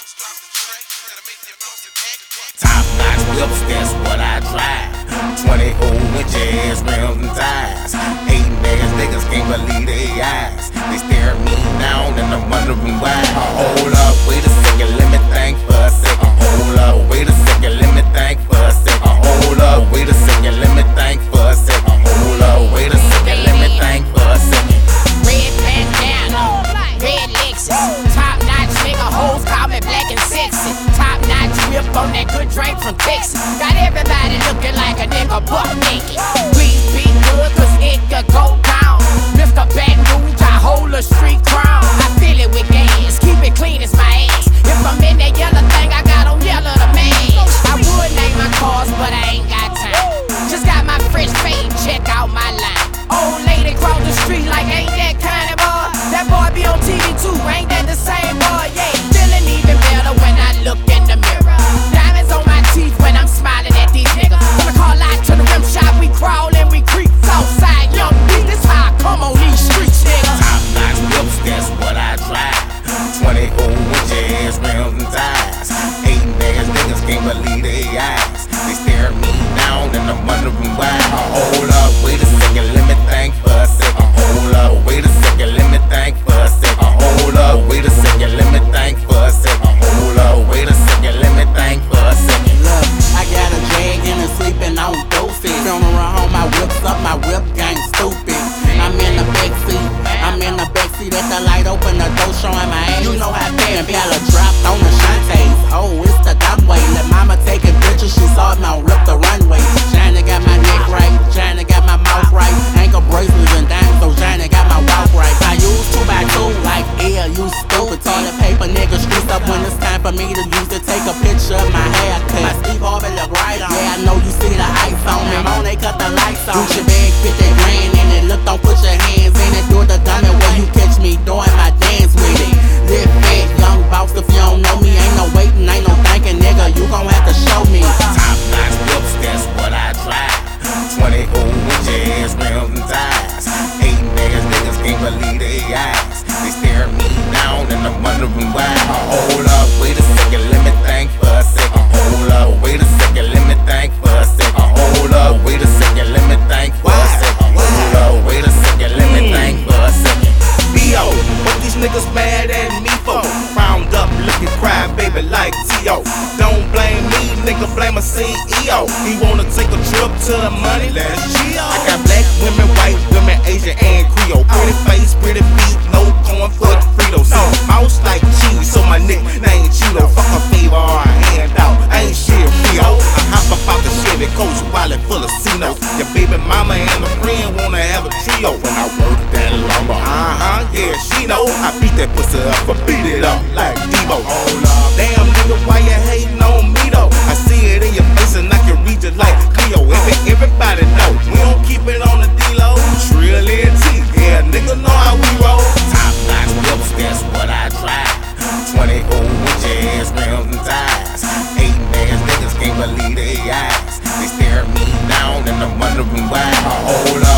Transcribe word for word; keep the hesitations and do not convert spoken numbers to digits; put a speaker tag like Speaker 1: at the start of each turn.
Speaker 1: Top notch whips, that's what I drive. twenty old inches, rims and tires. Hating ass niggas can't believe their eyes. They stare at me down and I'm wondering why. Hold up, wait a second, let me think for a second. Hold up, wait a second, let me think for a second. Hold up, wait a second, let me think for a second. Hold up, wait a second, let me think for a second.
Speaker 2: Red bandana, red Lexus. Top notch nigga, hoes call me black and sexy. Top notch whip on that good drink from Texas. Got everybody looking like a nigga buck naked. Please be good, cause it could go down. Mister Baton Rouge, I hold a street crown. I fill it with gas, keep it clean as my ass. If I'm in that yellow thing, I got on yellow to match. I would name my cars, but I ain't got time. Just got my fresh fade, check out my line. Old lady cross the street like ain't that kind of boy. That boy be on T V too, ain't that the same boy? Yeah, feeling even better when I look in the mirror. Diamonds on my teeth when I'm smiling at these niggas. When I call out to the rim shop, we crawl and we creep. Southside young beat, this how I come on these streets, nigga.
Speaker 1: Top notch whips, that's what I drive. twenty old inches, rims and tires. Hating ass niggas can't believe their eyes. They stare at me down and I'm wondering why. Hold up, wait a second, let me think for a second. Hold up, wait a second, let me think for a second. Hold up, wait a second, let me think for a second. Hold up, wait a second, let me think for a second.
Speaker 3: Look, I got a jag and a sleeping on doses. Film around home, my whips up, my whip gang stupid. I'm in the backseat, I'm in the backseat at the light, open the door, showing my ass. You know how damn Bella dropped on the Shantays. Oh, it's the dumb way. Let mama taking pictures, she saw it now, rip the runway. Shina got my neck right, Shina got my mouth right. Ankle bracelets and dimes, so Shina got my walk right. I use two by two, like yeah, you stupid. Toilet paper, nigga, streets up when it's time for me to use to take a picture of my haircut. My Steve Harvey look right on. Yeah, I know you see the ice on me. On they cut the lights on. Gucci bag, fifty grand in it. Look, don't put your hands in it. Do the dummy where you catch me doing my dance with it. Live fat, young boss, if you don't know me, ain't no waiting, ain't no thinking, nigga. You gon' have to show me.
Speaker 1: Top notch whips, that's what I drive. twenty old inches, rims and tires. Hating ass niggas can't believe their eyes. They stare at me down and I'm wondering why. Hold up, wait a second, let me think for a second. Hold up, wait a second, let me think for a second. Hold up, wait a second, let me think for a second. Hold up, wait a second, let me think for a second.
Speaker 4: B O, what these niggas mad at me for? Round up looking cry baby like T O. Don't blame me, nigga, blame a C E O. He wanna take a trip to the money, let's chill. I got black women, white women, Asian and Creole. Pretty face, pretty feet, no corn for the Fritos. So, mouse like cheese, so my nickname Cheeto. Fuck a favor or a handout, I ain't shit Rio. I hop up out the Chevy Coach while it full of C-notes. Your baby mama and a friend wanna have a trio. When I work that lumber, uh-huh, yeah, she know. I beat that pussy up, but beat it up like Debo. Hold up, damn nigga, why you hating on me though? I see it in your face and I can read it like Cleo. Every, everybody know, we don't keep it on the D-Lo. Trill N T, yeah, nigga know how we roll.
Speaker 1: Top notch whips, that's what I drive. twenty old inches, rims and tires. Hating ass niggas can't believe their eyes. They stare at me down and I'm wondering why. Hold up.